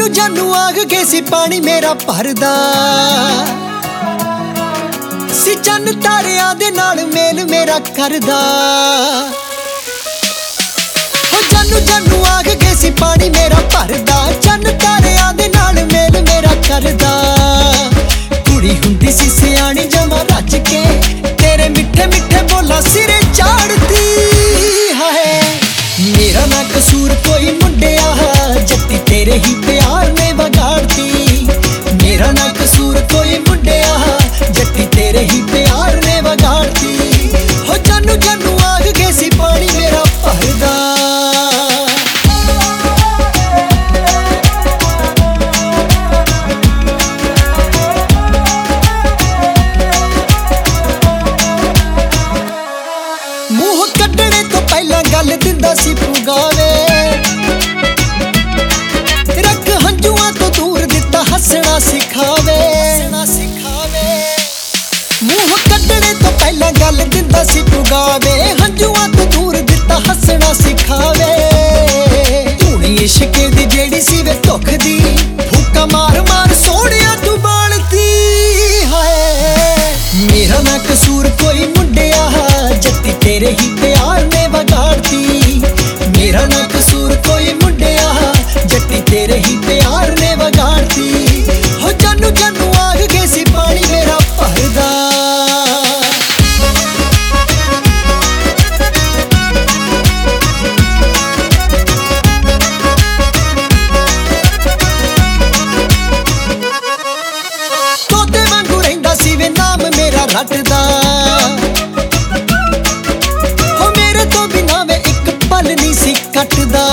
ਜਾਨੂ ਜਾਨੂ ਆਗ ਕੇ ਸੀ ਪਾਣੀ ਮੇਰਾ ਭਰਦਾ ਸੀ, ਚੰਨ ਤਾਰਿਆਂ ਦੇ ਨਾਲ ਮੇਲ ਮੇਰਾ ਕਰਦਾ। ਹੋ ਜਾਨੂ ਜਾਨੂ ਆਗ ਕੇ ਸੀ ਪਾਣੀ ਮੇਰਾ ਭਰਦਾ, ਚੰਨ ਤਾਰਿਆਂ ਦੇ ਨਾਲ ਮੇਲ ਮੇਰਾ ਕਰਦਾ। ਕੁੜੀ ਹੁੰਦੀ ਸੀ ਸਿਆਣੀ ਜਮਾ ਰੱਜ ਕੇ, ਤੇਰੇ ਮਿੱਠੇ ਮਿੱਠੇ ਬੋਲਾਂ ਸਿਰੇ ਚਾੜਦੀ। ਹਾਏ ਮੇਰਾ ਨਾ ਕਸੂਰ ਕੋਈ ਮੁੰਡਿਆ, ਜੱਟੀ ਤੇਰੇ ਹੀ ਪਿਆਰ ਨੇ ਵਿਗਾੜਤੀ। ਮੇਰਾ ਨਾ ਕਸੂਰ ਕੋਈ ਮੁੰਡਿਆ, ਜੱਟੀ ਤੇਰੇ ਹੀ ਪਿਆਰ ਨੇ ਵਿਗਾੜਤੀ। ਹੋ ਜਾਨੂ ਜਾਨੂ ਆਗ ਕੇ ਸੀ ਪਾਣੀ ਮੇਰਾ ਭਰਦਾ। ਮੂੰਹ ਕੱਢਣੇ ਤੋਂ ਪਹਿਲਾਂ ਗੱਲ ਦਿੰਦਾ ਸੀ ਪੁਗਾਵੇ, ਰੱਖ ਹੰਝੂਆਂ ਤੋਂ ਦੂਰ ਦਿੱਤਾ ਹੱਸਣਾ ਸਿਖਾਵੇ। ਮੂੰਹ ਕੱਢਣੇ ਤੋਂ ਪਹਿਲਾਂ ਗੱਲ ਦਿੰਦਾ ਸੀ ਪੁਗਾਵੇ, ਹੰਝੂਆਂ ਤੋਂ ਦੂਰ ਦਿੱਤਾ ਹੱਸਣਾ ਸਿਖਾਵੇ। ਧੂਣੀ ਇਸ਼ਕ ਦੀ ਜਿਹੜੀ ਸੀ ਵੇ ਧੁੱਖ ਦੀ, ਫੂਕਾ ਮਾਰ ਮਾਰ ਸੋਹਣਿਆ ਤੂੰ ਬਾਲਦੀ। ਹਾਏ ਮੇਰਾ ਨਾ ਕਸੂਰ ਕੋਈ ਮੁੰਡਿਆ, ਜੱਟੀ ਤੇਰੇ ਹੀ ਪਿਆਰ ਨੇ ਵਿਗਾੜਤੀ। ਮੇਰਾ ਨਾ ਕਸੂਰ ਕੋਈ ਮੁੰਡਿਆ, ਜੱਟੀ ਤੇਰੇ ਹੀ ਪਿਆਰ ਨੇ ਵਿਗਾੜਤੀ। ਹੋ ਜਾਨੂ ਜਾਨੂ ਆਗ ਕੇ ਸੀ ਪਾਣੀ ਮੇਰਾ ਭਰਦਾ। ਤੋਤੇ ਵਾਂਗੂ ਰਹਿੰਦਾ ਸੀ ਵੇ ਨਾਮ ਮੇਰਾ ਰੱਟਦਾ, ਹੋ ਮੇਰੇ ਤੋਂ ਬਿਨਾ ਵੇ ਇੱਕ ਪਲ ਨਹੀਂ ਸੀ ਕੱਟਦਾ।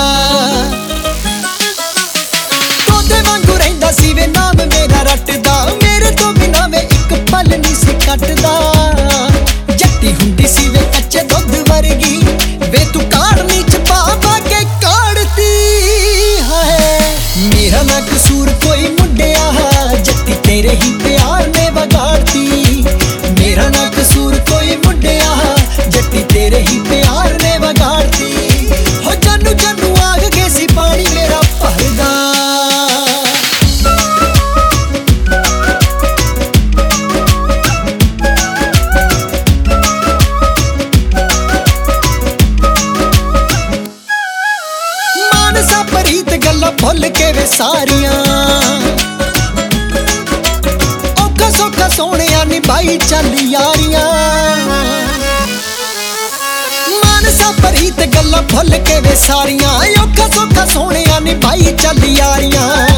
ਤੋਤੇ ਵਾਂਗੂ ਰਹਿੰਦਾ ਸੀ ਵੇ ਨਾਮ ਮੇਰਾ ਰੱਟਦਾ, ਮੇਰੇ ਤੋਂ ਬਿਨਾ ਵੇ ਇੱਕ ਪਲ ਨਹੀਂ ਸੀ ਕੱਟਦਾ। ਜੱਟੀ ਹੁੰਦੀ ਸੀ ਵੇ ਕੱਚੇ ਦੁੱਧ ਵਰਗੀ, ਵੇ ਤੂੰ ਕਾੜਨੀ ਚ ਪਾ ਪਾ ਕੇ ਕਾੜਤੀ। ਹਾਏ ਮੇਰਾ ਨਾ ਕਸੂਰ ਕੋਈ ਮੁੰਡਿਆ, ਜੱਟੀ ਤੇਰੇ ਹੀ ਪਿਆਰ ਨੇ ਵਿਗਾੜਤੀ। ਮੇਰਾ ਨਾ ਕਸੂਰ ਕੋਈ ਮੁੰਡਿਆ, ਜੱਟੀ ਤੇਰੇ ਹੀ ਪਿਆਰ ਨੇ ਵਿਗਾੜਤੀ। ਹੋ ਜਾਨੂ ਜਾਨੂ ਆਗ ਕੇ ਸੀ ਪਾਣੀ ਮੇਰਾ ਭਰਦਾ। ਮਾਨਸਾ ਪ੍ਰੀਤ ਗੱਲਾਂ ਭੁੱਲ ਕੇ ਵੇ ਸਾਰੀਆਂ, ਔਖਾ ਸੌਖਾ ਸੋਹਣਿਆ ਨਿਭਾਈ ਚੱਲ ਯਾਰੀਆਂ। ਮਾਨਸਾ ਪ੍ਰੀਤ ਗੱਲਾਂ ਭੁੱਲ ਕੇ ਵੇ ਸਾਰੀਆਂ, ਔਖਾ ਸੌਖਾ ਸੋਹਣਿਆ ਨਿਭਾਈ ਚੱਲ ਯਾਰੀਆਂ।